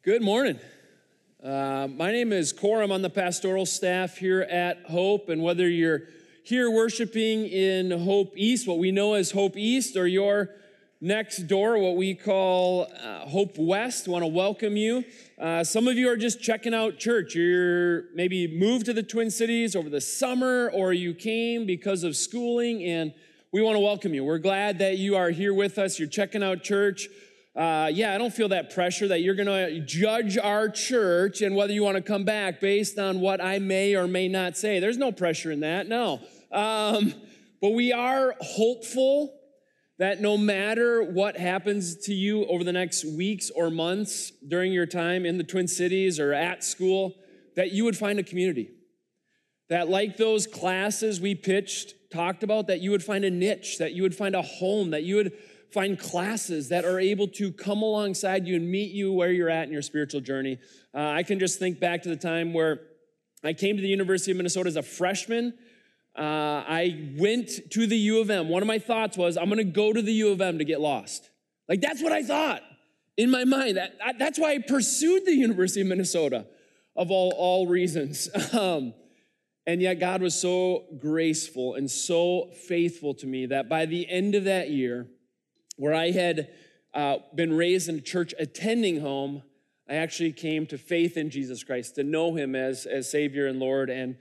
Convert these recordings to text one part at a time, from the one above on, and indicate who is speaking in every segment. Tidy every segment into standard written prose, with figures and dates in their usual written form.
Speaker 1: Good morning. My name is Cor. I'm on the pastoral staff here at Hope, and whether you're here worshiping in Hope East, what we know as Hope East, or you're next door, what we call Hope West, I want to welcome you. Some of you are just checking out church. You're maybe moved to the Twin Cities over the summer, or you came because of schooling, and we want to welcome you. We're glad that you are here with us. You're checking out church. I don't feel that pressure that you're going to judge our church and whether you want to come back based on what I may or may not say. There's no pressure in that, no. But we are hopeful that no matter what happens to you over the next weeks or months during your time in the Twin Cities or at school, that you would find a community. That like those classes we talked about, that you would find a niche, that you would find a home, that you would find classes that are able to come alongside you and meet you where you're at in your spiritual journey. I can just think back to the time where I came to the University of Minnesota as a freshman. I went to the U of M. One of my thoughts was, I'm going to go to the U of M to get lost. Like, that's what I thought in my mind. That's why I pursued the University of Minnesota, of all reasons. And yet God was so graceful and so faithful to me that by the end of that year, where I had been raised in a church attending home, I actually came to faith in Jesus Christ, to know him as Savior and Lord. And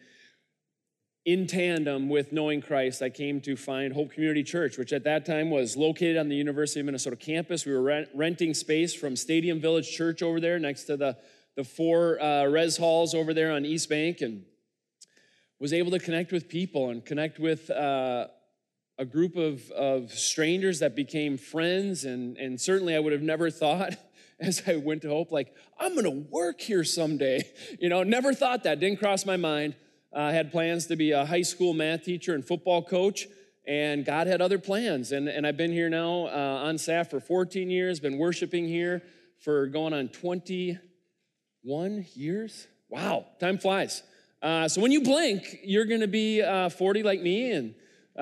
Speaker 1: in tandem with knowing Christ, I came to find Hope Community Church, which at that time was located on the University of Minnesota campus. We were renting space from Stadium Village Church over there next to the four res halls over there on East Bank, and was able to connect with people and connect with a group of strangers that became friends, and certainly I would have never thought as I went to Hope, like, I'm going to work here someday. Never thought that. Didn't cross my mind. I had plans to be a high school math teacher and football coach, and God had other plans. And I've been here now on staff for 14 years, been worshiping here for going on 21 years. Wow, time flies. So when you blink, you're going to be 40 like me, and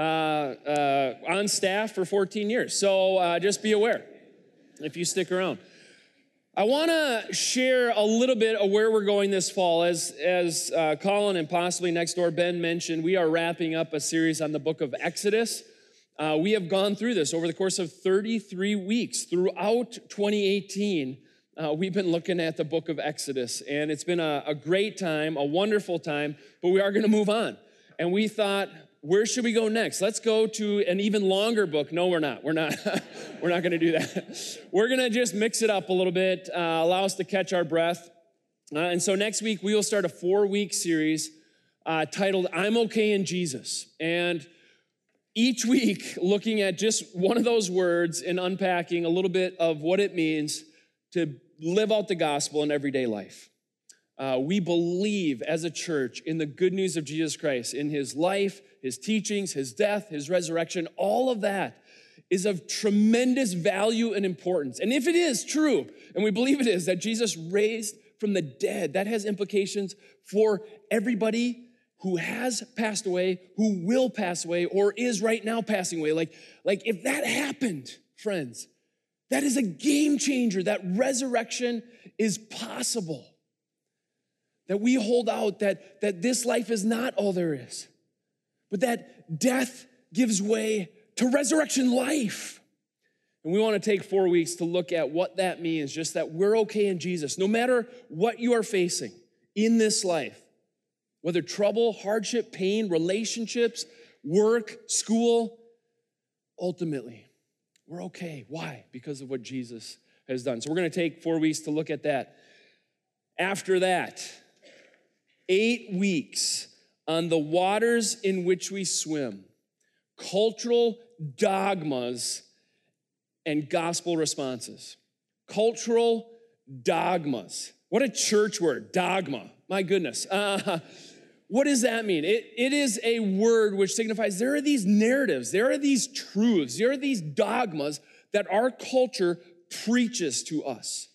Speaker 1: on staff for 14 years. So just be aware if you stick around. I want to share a little bit of where we're going this fall. As Colin and possibly next door Ben mentioned, we are wrapping up a series on the book of Exodus. We have gone through this over the course of 33 weeks. Throughout 2018, we've been looking at the book of Exodus, and it's been a great time, a wonderful time, but we are going to move on. And we thought, where should we go next? Let's go to an even longer book. No, we're not. We're not going to do that. We're going to just mix it up a little bit, allow us to catch our breath. And so next week, we will start a 4-week series titled, I'm Okay in Jesus. And each week, looking at just one of those words and unpacking a little bit of what it means to live out the gospel in everyday life. We believe as a church in the good news of Jesus Christ, in his life, his teachings, his death, his resurrection. All of that is of tremendous value and importance. And if it is true, and we believe it is, that Jesus raised from the dead, that has implications for everybody who has passed away, who will pass away, or is right now passing away. Like if that happened, friends, that is a game changer. That resurrection is possible. That we hold out that this life is not all there is, but that death gives way to resurrection life. And we want to take 4 weeks to look at what that means, just that we're okay in Jesus, no matter what you are facing in this life, whether trouble, hardship, pain, relationships, work, school, ultimately, we're okay. Why? Because of what Jesus has done. So we're going to take 4 weeks to look at that. After that, 8 weeks on the waters in which we swim, cultural dogmas and gospel responses. Cultural dogmas. What a church word, dogma. My goodness. What does that mean? It is a word which signifies there are these narratives, there are these truths, there are these dogmas that our culture preaches to us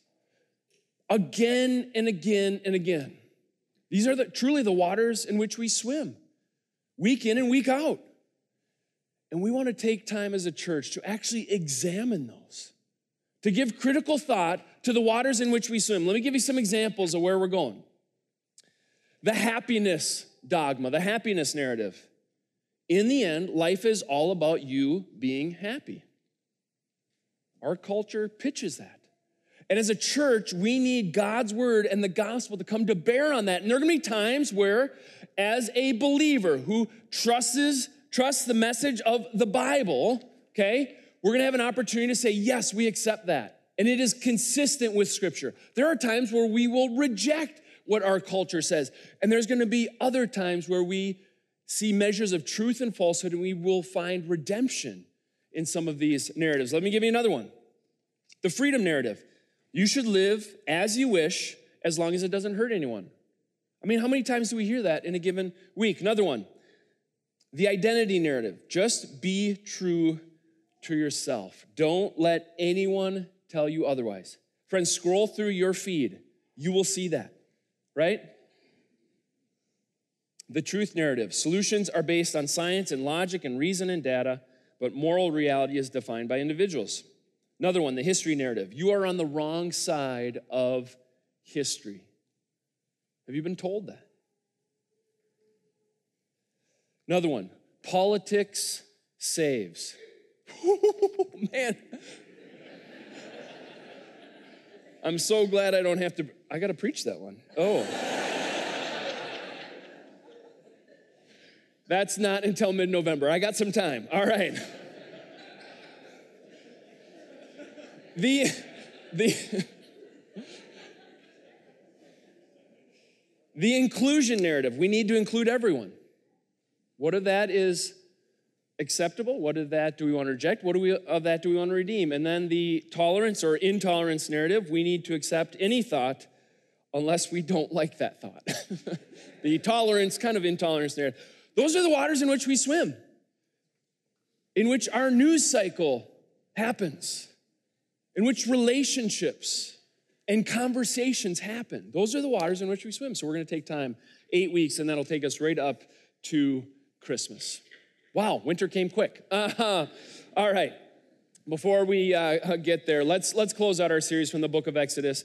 Speaker 1: again and again and again. These are truly the waters in which we swim, week in and week out. And we want to take time as a church to actually examine those, to give critical thought to the waters in which we swim. Let me give you some examples of where we're going. The happiness dogma, the happiness narrative. In the end, life is all about you being happy. Our culture pitches that. And as a church, we need God's word and the gospel to come to bear on that. And there are going to be times where, as a believer who trusts the message of the Bible, okay, we're going to have an opportunity to say, yes, we accept that. And it is consistent with Scripture. There are times where we will reject what our culture says. And there's going to be other times where we see measures of truth and falsehood, and we will find redemption in some of these narratives. Let me give you another one. The freedom narrative. You should live as you wish as long as it doesn't hurt anyone. I mean, how many times do we hear that in a given week? Another one. The identity narrative. Just be true to yourself. Don't let anyone tell you otherwise. Friends, scroll through your feed. You will see that, right? The truth narrative. Solutions are based on science and logic and reason and data, but moral reality is defined by individuals. Another one, the history narrative. You are on the wrong side of history. Have you been told that? Another one, politics saves. Man. I'm so glad I don't have to, I got to preach that one. Oh. That's not until mid-November. I got some time. All right. The inclusion narrative. We need to include everyone. What of that is acceptable? What of that do we want to reject? What of that do we want to redeem? And then the tolerance or intolerance narrative. We need to accept any thought unless we don't like that thought. The tolerance, kind of intolerance narrative. Those are the waters in which we swim, in which our news cycle happens, in which relationships and conversations happen. Those are the waters in which we swim. So we're going to take time, 8 weeks, and that'll take us right up to Christmas. Wow, winter came quick. All right, before we get there, let's close out our series from the book of Exodus.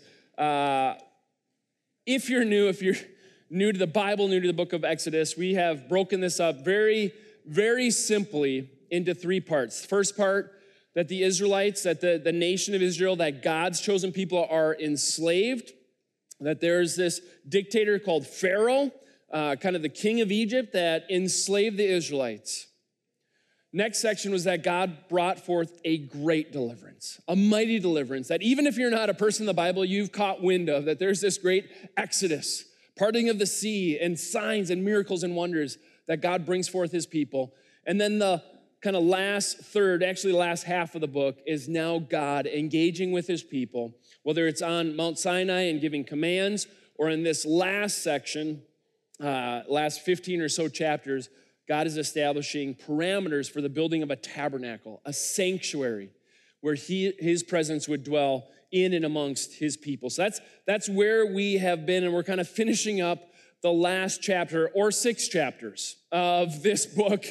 Speaker 1: If you're new to the Bible, new to the book of Exodus, we have broken this up very, very simply into 3 parts. First part, that the Israelites, that the nation of Israel, that God's chosen people are enslaved, that there's this dictator called Pharaoh, kind of the king of Egypt, that enslaved the Israelites. Next section was that God brought forth a great deliverance, a mighty deliverance, that even if you're not a person in the Bible, you've caught wind of, that there's this great exodus, parting of the sea, and signs and miracles and wonders that God brings forth his people. And then the kind of last third, actually the last half of the book, is now God engaging with his people, whether it's on Mount Sinai and giving commands, or in this last section, last 15 or so chapters, God is establishing parameters for the building of a tabernacle, a sanctuary, where his presence would dwell in and amongst his people. So that's where we have been, and we're kind of finishing up the last chapter, or 6 chapters of this book.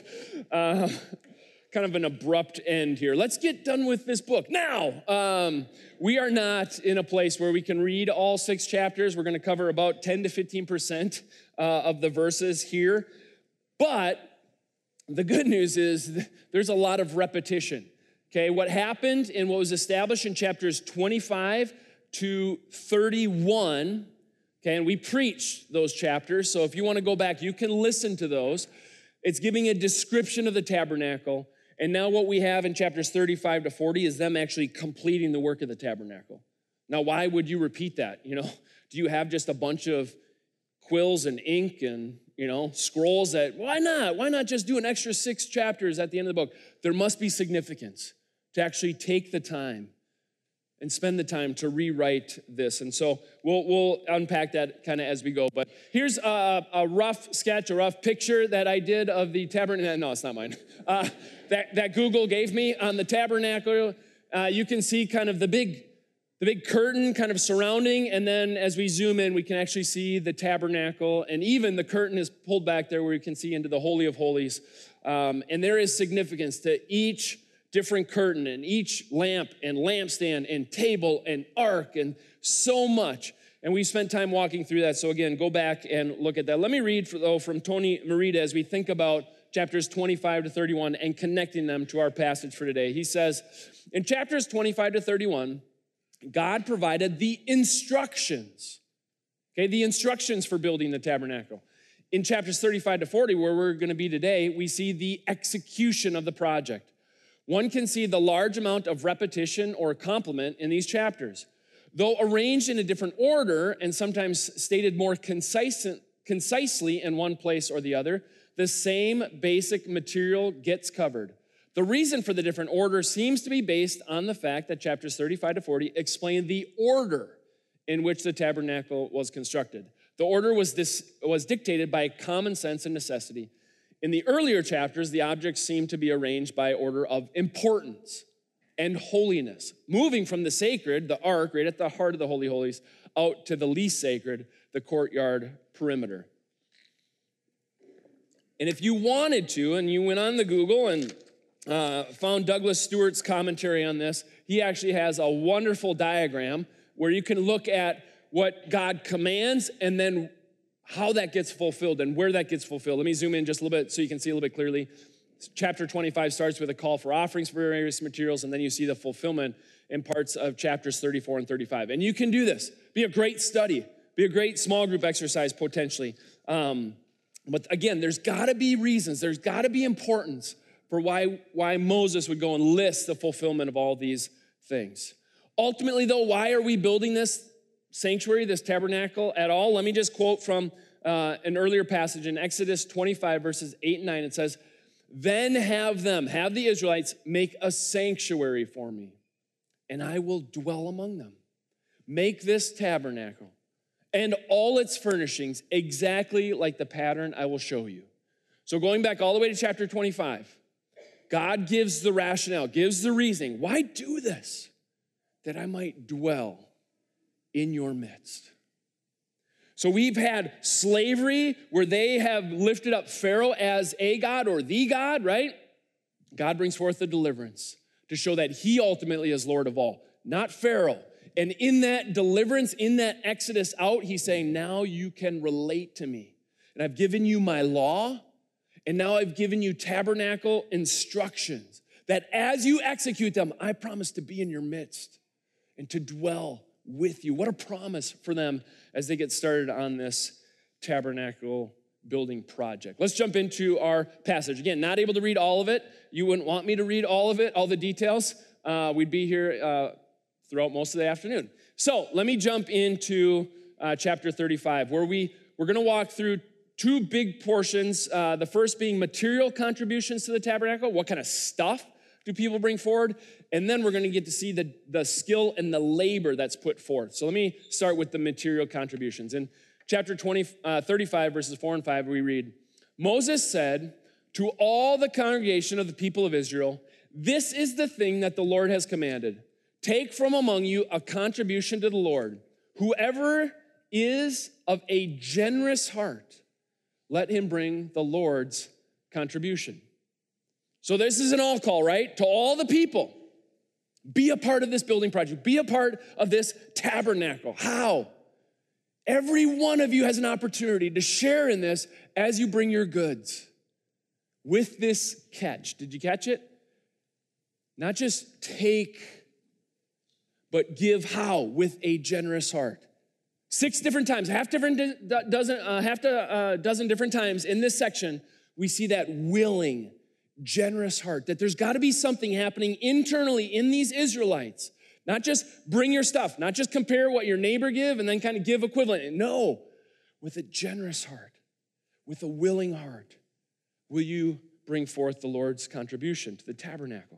Speaker 1: Kind of an abrupt end here. Let's get done with this book now. We are not in a place where we can read all 6 chapters. We're going to cover about 10 to 15% of the verses here. But the good news is there's a lot of repetition. Okay, what happened and what was established in chapters 25 to 31, okay, and we preached those chapters, so if you want to go back, you can listen to those. It's giving a description of the tabernacle. And now what we have in chapters 35 to 40 is them actually completing the work of the tabernacle. Now, why would you repeat that? Do you have just a bunch of quills and ink and, scrolls that, why not? Why not just do an extra 6 chapters at the end of the book? There must be significance to actually take the time and spend the time to rewrite this. And so we'll unpack that kind of as we go. But here's a rough sketch, a rough picture that I did of the tabernacle. No, it's not mine. That Google gave me on the tabernacle. You can see kind of the big curtain kind of surrounding, and then as we zoom in, we can actually see the tabernacle, and even the curtain is pulled back there where you can see into the Holy of Holies. And there is significance to each different curtain and each lamp and lampstand and table and ark and so much. And we spent time walking through that. So again, go back and look at that. Let me read from Tony Merida as we think about chapters 25 to 31 and connecting them to our passage for today. He says, in chapters 25 to 31, God provided the instructions, the instructions for building the tabernacle. In chapters 35 to 40, where we're going to be today, we see the execution of the project. One can see the large amount of repetition or complement in these chapters. Though arranged in a different order and sometimes stated more concisely in one place or the other, the same basic material gets covered. The reason for the different order seems to be based on the fact that chapters 35 to 40 explain the order in which the tabernacle was constructed. The order was dictated by common sense and necessity. In the earlier chapters, the objects seem to be arranged by order of importance and holiness, moving from the sacred, the ark, right at the heart of the Holy Holies, out to the least sacred, the courtyard perimeter. And if you wanted to, and you went on the Google and found Douglas Stewart's commentary on this, he actually has a wonderful diagram where you can look at what God commands and then how that gets fulfilled and where that gets fulfilled. Let me zoom in just a little bit so you can see a little bit clearly. Chapter 25 starts with a call for offerings for various materials, and then you see the fulfillment in parts of chapters 34 and 35. And you can do this. Be a great study. Be a great small group exercise potentially. But again, there's got to be reasons. There's got to be importance for why Moses would go and list the fulfillment of all these things. Ultimately, though, why are we building this sanctuary, this tabernacle at all? Let me just quote from an earlier passage in Exodus 25, verses 8 and 9. It says, "Then have the Israelites make a sanctuary for me, and I will dwell among them. Make this tabernacle and all its furnishings exactly like the pattern I will show you." So going back all the way to chapter 25, God gives the rationale, gives the reasoning. Why do this? That I might dwell in your midst. So we've had slavery where they have lifted up Pharaoh as a god or the God, right? God brings forth the deliverance to show that he ultimately is Lord of all, not Pharaoh. And in that deliverance, in that exodus out, he's saying, now you can relate to me. And I've given you my law, and now I've given you tabernacle instructions that as you execute them, I promise to be in your midst and to dwell with you. What a promise for them as they get started on this tabernacle building project. Let's jump into our passage. Again, not able to read all of it. You wouldn't want me to read all of it, all the details. We'd be here throughout most of the afternoon. So let me jump into chapter 35, where we're going to walk through two big portions. The first being material contributions to the tabernacle. What kind of stuff do people bring forward? And then we're going to get to see the skill and the labor that's put forth. So let me start with the material contributions. In chapter 35, verses 4 and 5, we read, "Moses said to all the congregation of the people of Israel, 'This is the thing that the Lord has commanded. Take from among you a contribution to the Lord. Whoever is of a generous heart, let him bring the Lord's contribution.'" So this is an all call, right? To all the people. Be a part of this building project. Be a part of this tabernacle. How? Every one of you has an opportunity to share in this as you bring your goods. With this catch. Did you catch it? Not just take, but give how? With a generous heart. 6 different times, half a dozen different times in this section, we see that willing, generous heart, that there's got to be something happening internally in these Israelites. Not just bring your stuff, not just compare what your neighbor give and then kind of give equivalent. No, with a generous heart, with a willing heart, will you bring forth the Lord's contribution to the tabernacle.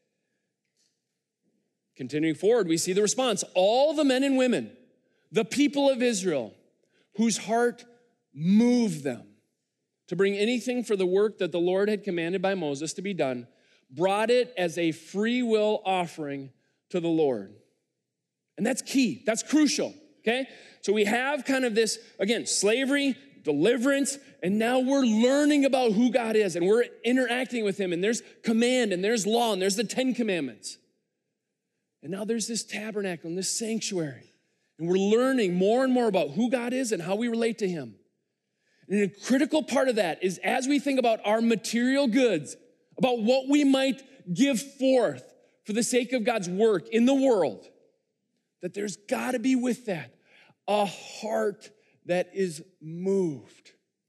Speaker 1: Continuing forward, we see the response. All the men and women, the people of Israel, whose heart moved them to bring anything for the work that the Lord had commanded by Moses to be done, brought it as a free will offering to the Lord. And that's key. That's crucial, okay? So we have kind of this, again, slavery, deliverance, and now we're learning about who God is, and we're interacting with him, and there's command, and there's law, and there's the 10 Commandments. And now there's this tabernacle and this sanctuary, and we're learning more and more about who God is and how we relate to him. And a critical part of that is as we think about our material goods, about what we might give forth for the sake of God's work in the world, that there's got to be with that a heart that is moved.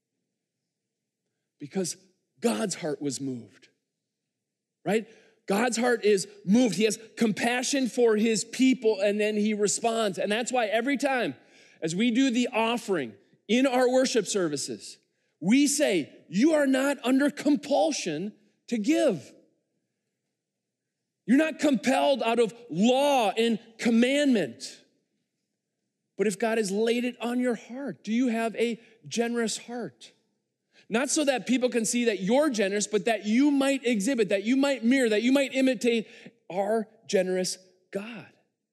Speaker 1: Because God's heart was moved, right? God's heart is moved. He has compassion for his people, and then he responds. And that's why every time as we do the offering in our worship services, we say, you are not under compulsion to give. You're not compelled out of law and commandment. But if God has laid it on your heart, do you have a generous heart? Not so that people can see that you're generous, but that you might exhibit, that you might mirror, that you might imitate our generous God.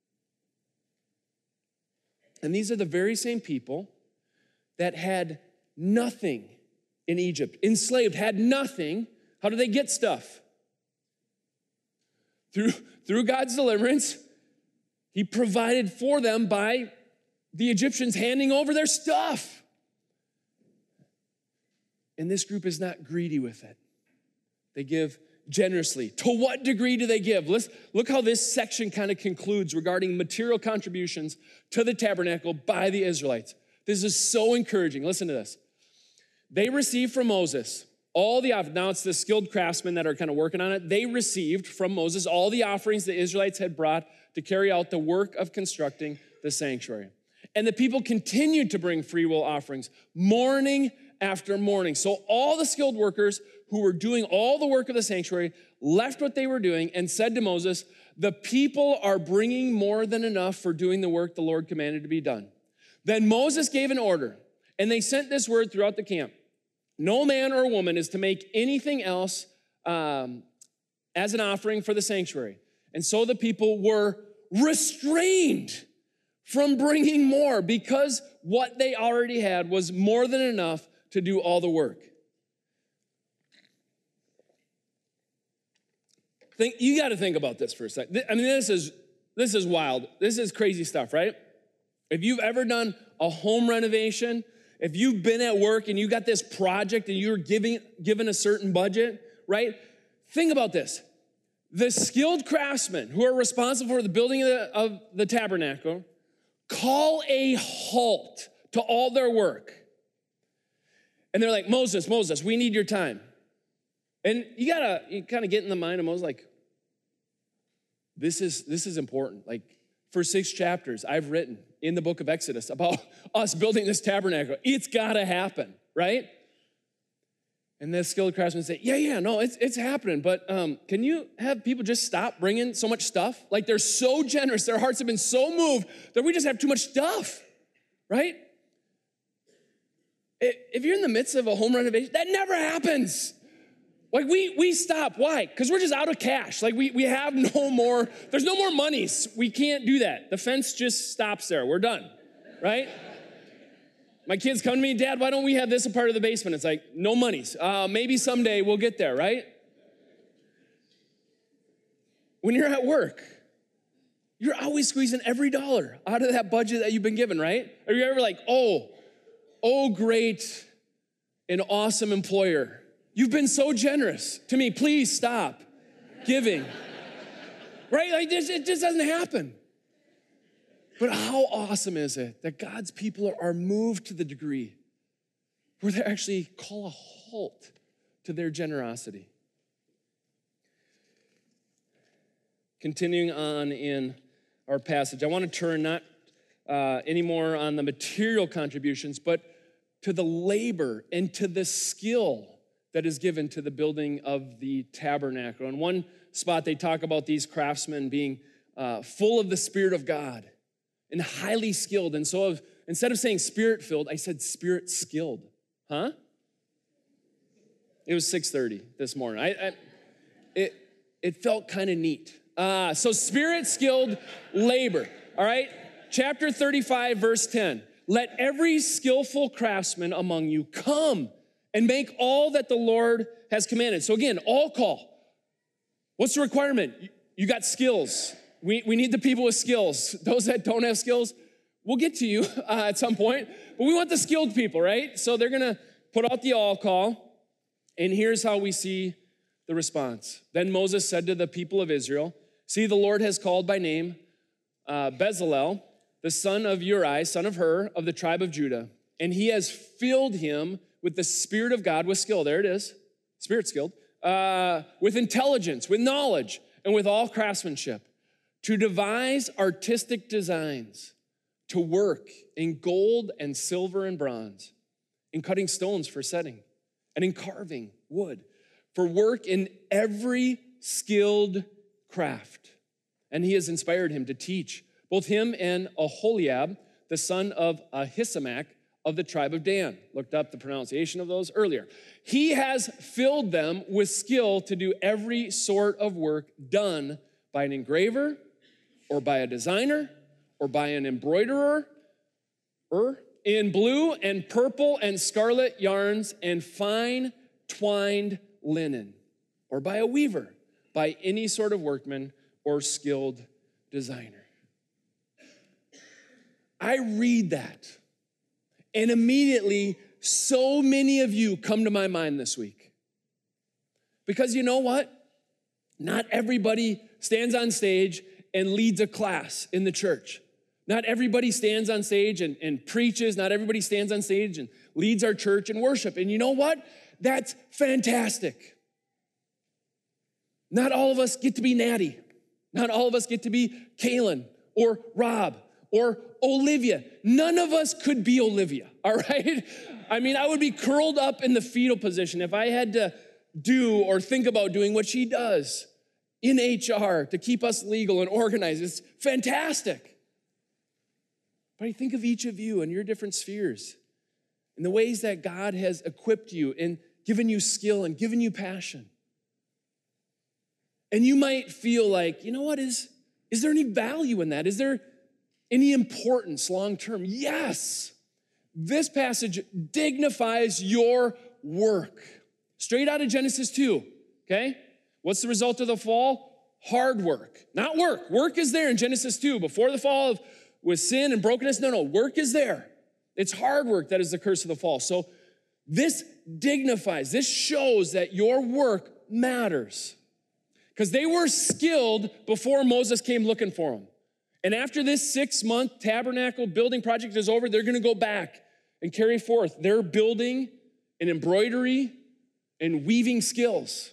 Speaker 1: And these are the very same people that had nothing in Egypt, enslaved, had nothing. How do they get stuff? Through God's deliverance, he provided for them by the Egyptians handing over their stuff. And this group is not greedy with it. They give generously. To what degree do they give? Look how this section kind of concludes regarding material contributions to the tabernacle by the Israelites. This is so encouraging. Listen to this. They received from Moses all the offerings. Now it's the skilled craftsmen that are kind of working on it. They received from Moses all the offerings the Israelites had brought to carry out the work of constructing the sanctuary. And the people continued to bring free will offerings morning after morning. So all the skilled workers who were doing all the work of the sanctuary left what they were doing and said to Moses, the people are bringing more than enough for doing the work the Lord commanded to be done. Then Moses gave an order, and they sent this word throughout the camp. No man or woman is to make anything else as an offering for the sanctuary. And so the people were restrained from bringing more because what they already had was more than enough to do all the work. You got to think about this for a second. I mean, this is wild. This is crazy stuff, right? If you've ever done a home renovation, if you've been at work and you got this project and you're given a certain budget, right? Think about this. The skilled craftsmen who are responsible for the building of the tabernacle call a halt to all their work. And they're like, Moses, we need your time. And you kind of get in the mind of Moses, like, this is important. Like, for 6 chapters, I've written in the book of Exodus about us building this tabernacle. It's got to happen, right? And the skilled craftsmen say, no, it's happening. But can you have people just stop bringing so much stuff? Like, they're so generous. Their hearts have been so moved that we just have too much stuff, right? If you're in the midst of a home renovation, that never happens. Like, we stop. Why? Because we're just out of cash. Like, we have no more, there's no more monies. We can't do that. The fence just stops there. We're done, right? My kids come to me, Dad, why don't we have this a part of the basement? It's like, no monies. Maybe someday we'll get there, right? When you're at work, you're always squeezing every dollar out of that budget that you've been given, right? Are you ever like, oh, great, an awesome employer. You've been so generous to me. Please stop giving. Right? Like this, it just doesn't happen. But how awesome is it that God's people are moved to the degree where they actually call a halt to their generosity? Continuing on in our passage, I want to turn not anymore on the material contributions, but to the labor and to the skill that is given to the building of the tabernacle. In one spot, they talk about these craftsmen being full of the Spirit of God and highly skilled. And so instead of saying Spirit-filled, I said Spirit-skilled. Huh? It was 6:30 this morning. It felt kind of neat. So Spirit-skilled labor, all right? Chapter 35, verse 10. let every skillful craftsman among you come and make all that the Lord has commanded. So again, all call. What's the requirement? You got skills. We need the people with skills. Those that don't have skills, we'll get to you at some point, but we want the skilled people, right? So they're gonna put out the all call, and here's how we see the response. Then Moses said to the people of Israel, see, the Lord has called by name Bezalel, the son of Uri, son of Hur, of the tribe of Judah, and he has filled him with the Spirit of God, with skill, there it is, Spirit skilled, with intelligence, with knowledge, and with all craftsmanship, to devise artistic designs, to work in gold and silver and bronze, in cutting stones for setting, and in carving wood, for work in every skilled craft. And he has inspired him to teach, both him and Aholiab, the son of Ahisamach, of the tribe of Dan. Looked up the pronunciation of those earlier. He has filled them with skill to do every sort of work done by an engraver or by a designer or by an embroiderer in blue and purple and scarlet yarns and fine twined linen, or by a weaver, by any sort of workman or skilled designer. I read that, and immediately, so many of you come to my mind this week. Because you know what? Not everybody stands on stage and leads a class in the church. Not everybody stands on stage and preaches. Not everybody stands on stage and leads our church in worship. And you know what? That's fantastic. Not all of us get to be Natty. Not all of us get to be Kaylin or Rob or Olivia. None of us could be Olivia, all right? I mean, I would be curled up in the fetal position if I had to do or think about doing what she does in HR to keep us legal and organized. It's fantastic. But I think of each of you and your different spheres and the ways that God has equipped you and given you skill and given you passion. And you might feel like, you know what, is there any value in that? Is there any importance long-term? Yes. This passage dignifies your work. Straight out of Genesis 2, okay? What's the result of the fall? Hard work. Not work. Work is there in Genesis 2. Before the fall with sin and brokenness, no, work is there. It's hard work that is the curse of the fall. So this dignifies, this shows that your work matters. Because they were skilled before Moses came looking for them. And after this 6-month tabernacle building project is over, they're gonna go back and carry forth their building and embroidery and weaving skills.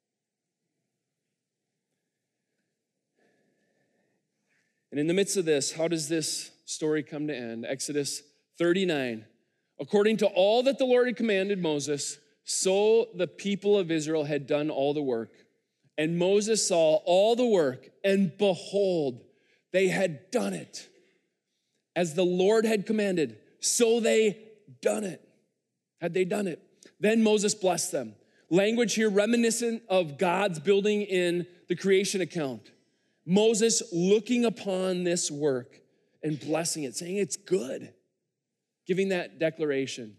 Speaker 1: And in the midst of this, how does this story come to end? Exodus 39. According to all that the Lord had commanded Moses, so the people of Israel had done all the work. And Moses saw all the work, and behold, they had done it. As the Lord had commanded, so they done it. Had they done it? Then Moses blessed them. Language here reminiscent of God's building in the creation account. Moses looking upon this work and blessing it, saying it's good, giving that declaration.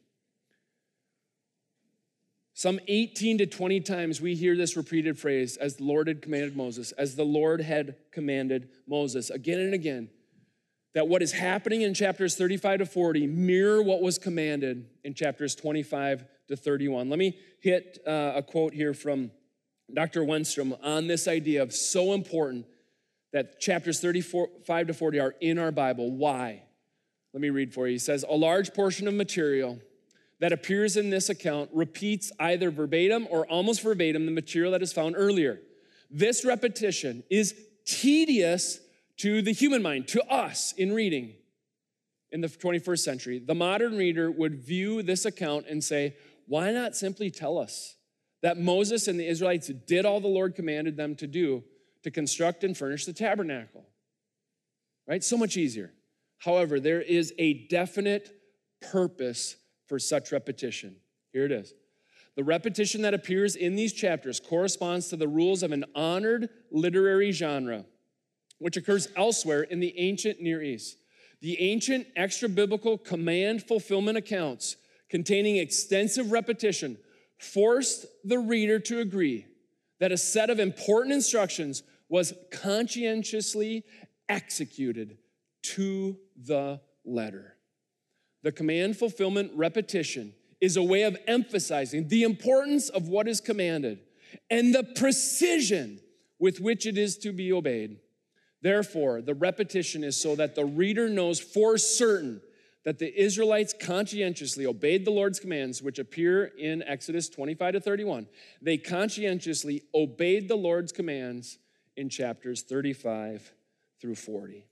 Speaker 1: Some 18 to 20 times we hear this repeated phrase, as the Lord had commanded Moses, as the Lord had commanded Moses, again and again, that what is happening in chapters 35 to 40 mirror what was commanded in chapters 25 to 31. Let me hit a quote here from Dr. Wenstrom on this idea of so important that chapters 35 to 40 are in our Bible. Why? Let me read for you. He says, a large portion of material that appears in this account repeats either verbatim or almost verbatim the material that is found earlier. This repetition is tedious to the human mind, to us in reading in the 21st century. The modern reader would view this account and say, why not simply tell us that Moses and the Israelites did all the Lord commanded them to do to construct and furnish the tabernacle? Right? So much easier. However, there is a definite purpose for such repetition. Here it is. The repetition that appears in these chapters corresponds to the rules of an honored literary genre, which occurs elsewhere in the ancient Near East. The ancient extra-biblical command fulfillment accounts containing extensive repetition forced the reader to agree that a set of important instructions was conscientiously executed to the letter. The command fulfillment repetition is a way of emphasizing the importance of what is commanded and the precision with which it is to be obeyed. Therefore, the repetition is so that the reader knows for certain that the Israelites conscientiously obeyed the Lord's commands, which appear in Exodus 25 to 31. They conscientiously obeyed the Lord's commands in chapters 35 through 40.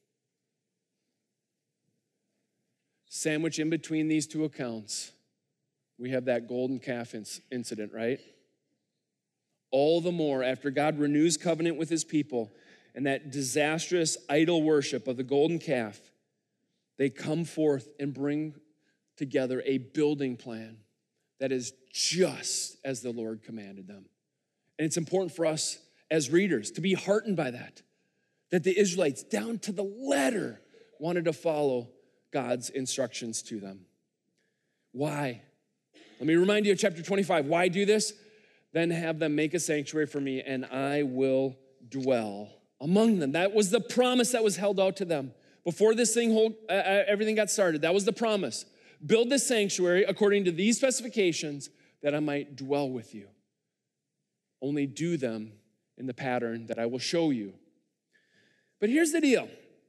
Speaker 1: Sandwiched in between these two accounts, we have that golden calf incident, right? All the more after God renews covenant with his people and that disastrous idol worship of the golden calf, they come forth and bring together a building plan that is just as the Lord commanded them. And it's important for us as readers to be heartened by that the Israelites, down to the letter, wanted to follow God's instructions to them. Why? Let me remind you of chapter 25. Why do this? Then have them make a sanctuary for me, and I will dwell among them. That was the promise that was held out to them. Before this thing, everything got started, that was the promise. Build this sanctuary according to these specifications that I might dwell with you. Only do them in the pattern that I will show you. But here's the deal.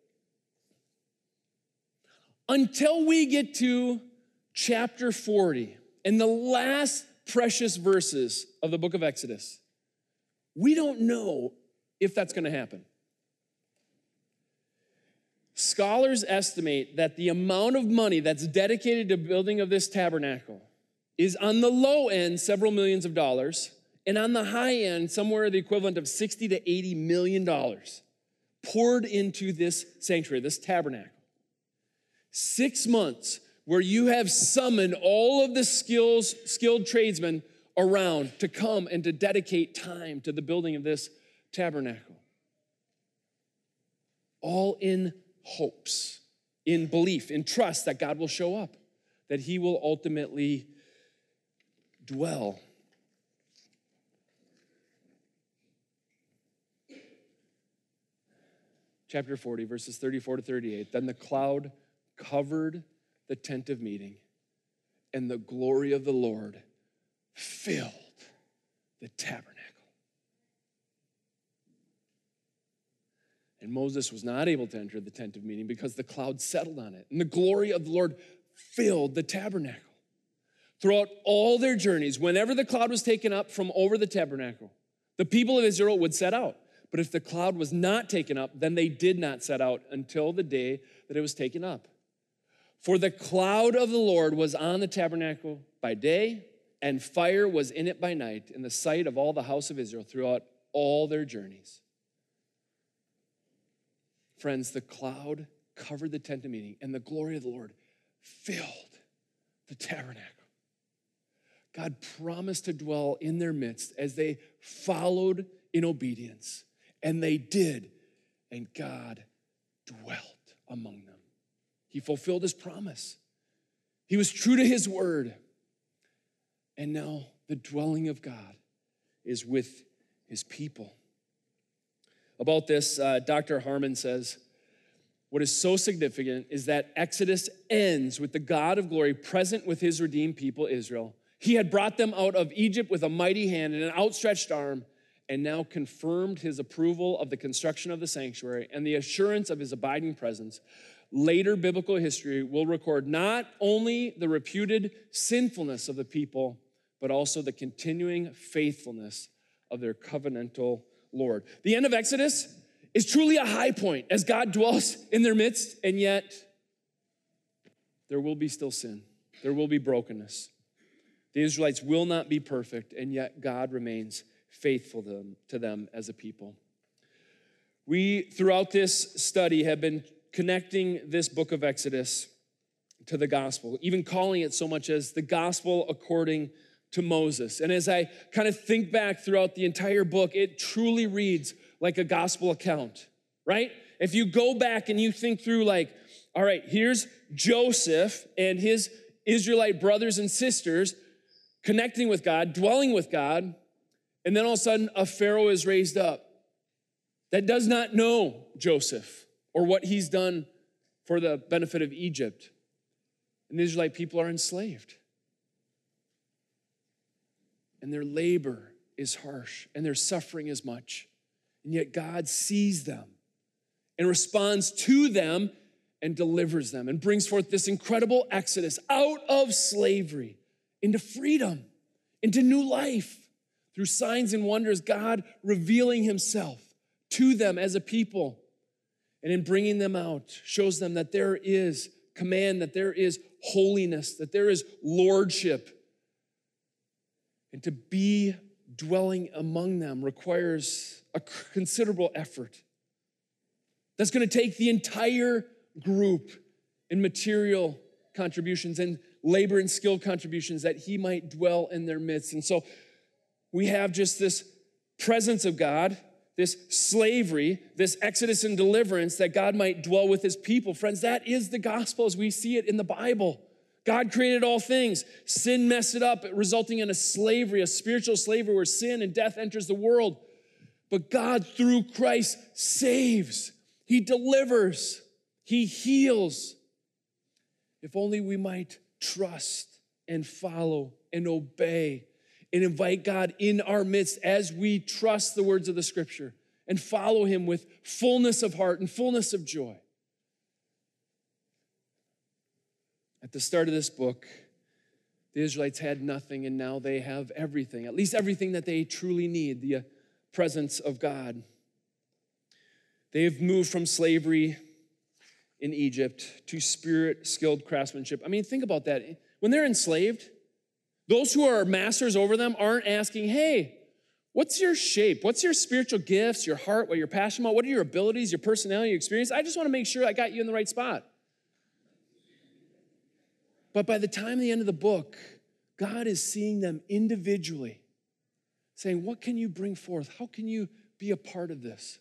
Speaker 1: Until we get to chapter 40 and the last precious verses of the book of Exodus, we don't know if that's going to happen. Scholars estimate that the amount of money that's dedicated to building of this tabernacle is on the low end several millions of dollars, and on the high end somewhere the equivalent of 60 to 80 million dollars poured into this sanctuary, this tabernacle. 6 months where you have summoned all of the skilled tradesmen around to come and to dedicate time to the building of this tabernacle. All in hopes, in belief, in trust that God will show up, that he will ultimately dwell. Chapter 40, verses 34 to 38. Then the cloud covered the tent of meeting, and the glory of the Lord filled the tabernacle. And Moses was not able to enter the tent of meeting because the cloud settled on it. And the glory of the Lord filled the tabernacle. Throughout all their journeys, whenever the cloud was taken up from over the tabernacle, the people of Israel would set out. But if the cloud was not taken up, then they did not set out until the day that it was taken up. For the cloud of the Lord was on the tabernacle by day, and fire was in it by night, in the sight of all the house of Israel throughout all their journeys. Friends, the cloud covered the tent of meeting, and the glory of the Lord filled the tabernacle. God promised to dwell in their midst as they followed in obedience, and they did, and God dwelt among them. He fulfilled his promise. He was true to his word. And now the dwelling of God is with his people. About this, Dr. Harmon says, what is so significant is that Exodus ends with the God of glory present with his redeemed people, Israel. He had brought them out of Egypt with a mighty hand and an outstretched arm, and now confirmed his approval of the construction of the sanctuary and the assurance of his abiding presence. Later biblical history will record not only the reputed sinfulness of the people, but also the continuing faithfulness of their covenantal Lord. The end of Exodus is truly a high point as God dwells in their midst, and yet there will be still sin. There will be brokenness. The Israelites will not be perfect, and yet God remains faithful to them as a people. We, throughout this study, have been connecting this book of Exodus to the gospel, even calling it so much as the gospel according to Moses. And as I kind of think back throughout the entire book, it truly reads like a gospel account, right? If you go back and you think through like, all right, here's Joseph and his Israelite brothers and sisters connecting with God, dwelling with God, and then all of a sudden a Pharaoh is raised up that does not know Joseph or what he's done for the benefit of Egypt. And the Israelite people are enslaved. And their labor is harsh, and their suffering is much. And yet God sees them and responds to them and delivers them and brings forth this incredible exodus out of slavery into freedom, into new life through signs and wonders, God revealing himself to them as a people. And in bringing them out, shows them that there is command, that there is holiness, that there is lordship. And to be dwelling among them requires a considerable effort. That's going to take the entire group in material contributions and labor and skill contributions that he might dwell in their midst. And so we have just this presence of God, this slavery, this exodus and deliverance that God might dwell with his people. Friends, that is the gospel as we see it in the Bible. God created all things. Sin messed it up, resulting in a slavery, a spiritual slavery where sin and death enters the world. But God, through Christ, saves. He delivers. He heals. If only we might trust and follow and obey and invite God in our midst as we trust the words of the scripture and follow him with fullness of heart and fullness of joy. At the start of this book, the Israelites had nothing, and now they have everything, at least everything that they truly need, the presence of God. They have moved from slavery in Egypt to spirit-skilled craftsmanship. I mean, think about that. When they're enslaved, those who are masters over them aren't asking, hey, what's your shape? What's your spiritual gifts, your heart, what you're passionate about? What are your abilities, your personality, your experience? I just want to make sure I got you in the right spot. But by the time the end of the book, God is seeing them individually, saying, what can you bring forth? How can you be a part of this?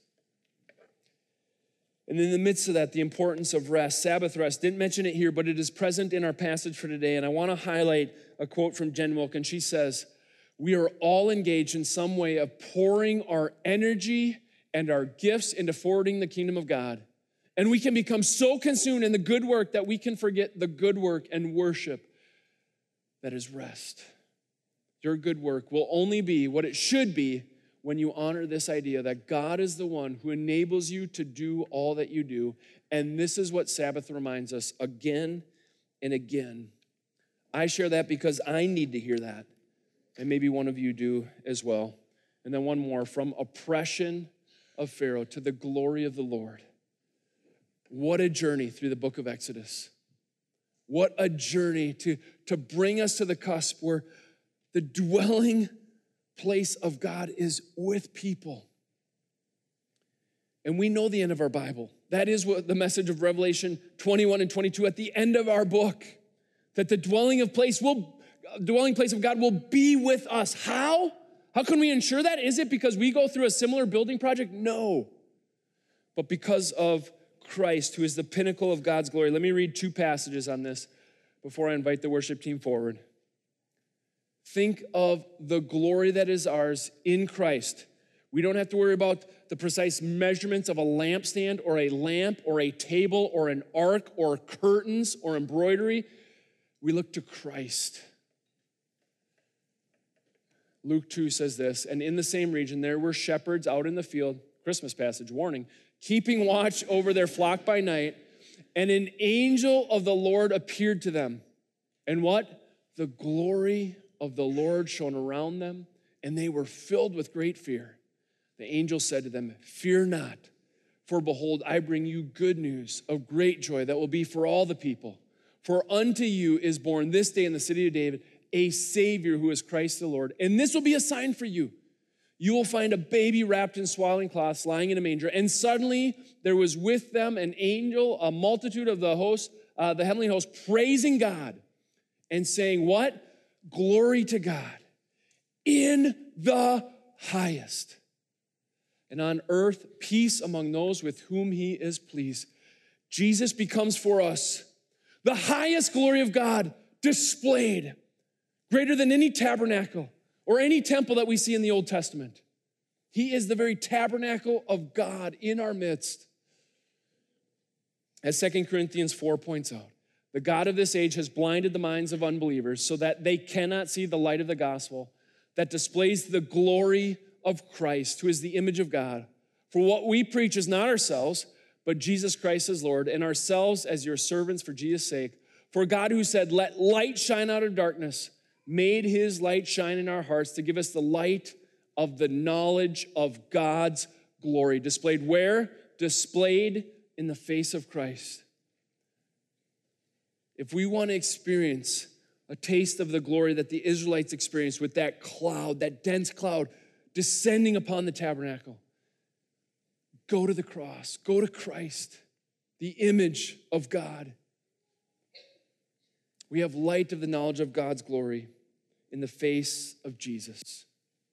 Speaker 1: And in the midst of that, the importance of rest, Sabbath rest, didn't mention it here, but it is present in our passage for today. And I want to highlight a quote from Jen Wilkin. She says, we are all engaged in some way of pouring our energy and our gifts into forwarding the kingdom of God. And we can become so consumed in the good work that we can forget the good work and worship that is rest. Your good work will only be what it should be when you honor this idea that God is the one who enables you to do all that you do. And this is what Sabbath reminds us again and again. I share that because I need to hear that. And maybe one of you do as well. And then one more, from oppression of Pharaoh to the glory of the Lord. What a journey through the book of Exodus. What a journey to bring us to the cusp where the dwelling place of God is with people. And we know the end of our Bible. That is what the message of Revelation 21 and 22 at the end of our book, that the dwelling place of God will be with us. How? How can we ensure that? Is it because we go through a similar building project? No. But because of Christ, who is the pinnacle of God's glory. Let me read two passages on this before I invite the worship team forward. Think of the glory that is ours in Christ. We don't have to worry about the precise measurements of a lampstand or a lamp or a table or an ark or curtains or embroidery. We look to Christ. Luke 2 says this, and in the same region there were shepherds out in the field, Christmas passage, warning, keeping watch over their flock by night, and an angel of the Lord appeared to them. And what? The glory of the Lord shone around them, and they were filled with great fear. The angel said to them, fear not, for behold, I bring you good news of great joy that will be for all the people. For unto you is born this day in the city of David a Savior who is Christ the Lord. And this will be a sign for you. You will find a baby wrapped in swaddling cloths lying in a manger. And suddenly there was with them an angel, a multitude of the host, the heavenly host, praising God and saying, what? Glory to God in the highest. and on earth peace among those with whom he is pleased. Jesus becomes for us the highest glory of God displayed, greater than any tabernacle or any temple that we see in the Old Testament. He is the very tabernacle of God in our midst. As 2 Corinthians 4 points out, the God of this age has blinded the minds of unbelievers so that they cannot see the light of the gospel that displays the glory of Christ, who is the image of God. For what we preach is not ourselves, but Jesus Christ as Lord, and ourselves as your servants for Jesus' sake. For God, who said, let light shine out of darkness, made his light shine in our hearts to give us the light of the knowledge of God's glory. Displayed where? Displayed in the face of Christ. If we want to experience a taste of the glory that the Israelites experienced with that cloud, that dense cloud descending upon the tabernacle, go to the cross, go to Christ, the image of God. We have light of the knowledge of God's glory in the face of Jesus.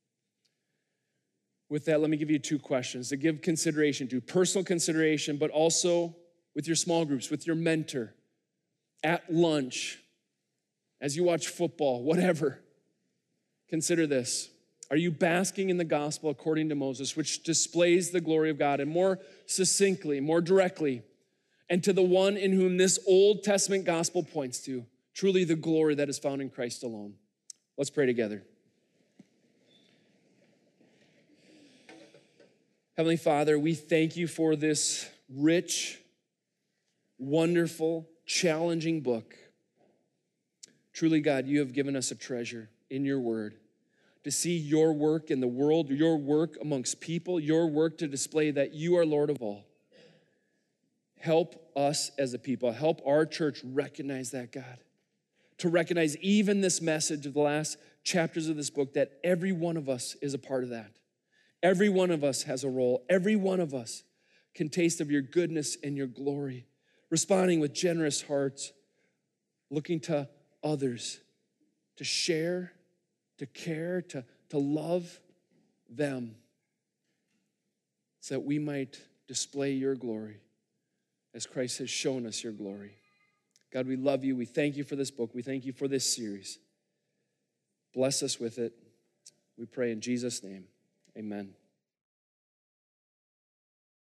Speaker 1: With that, let me give you two questions to give consideration to, personal consideration, but also with your small groups, with your mentor, at lunch, as you watch football, whatever. Consider this. Are you basking in the gospel according to Moses, which displays the glory of God, and more succinctly, more directly, and to the one in whom this Old Testament gospel points to, truly the glory that is found in Christ alone? Let's pray together. Heavenly Father, we thank you for this rich, wonderful, challenging book. Truly, God, you have given us a treasure in your word to see your work in the world, your work amongst people, your work to display that you are Lord of all. Help us as a people, help our church recognize that, God, to recognize even this message of the last chapters of this book, that every one of us is a part of that. Every one of us has a role. Every one of us can taste of your goodness and your glory, responding with generous hearts, looking to others to share, to care, to love them, so that we might display your glory as Christ has shown us your glory. God, we love you. We thank you for this book. We thank you for this series. Bless us with it. We pray in Jesus' name. Amen.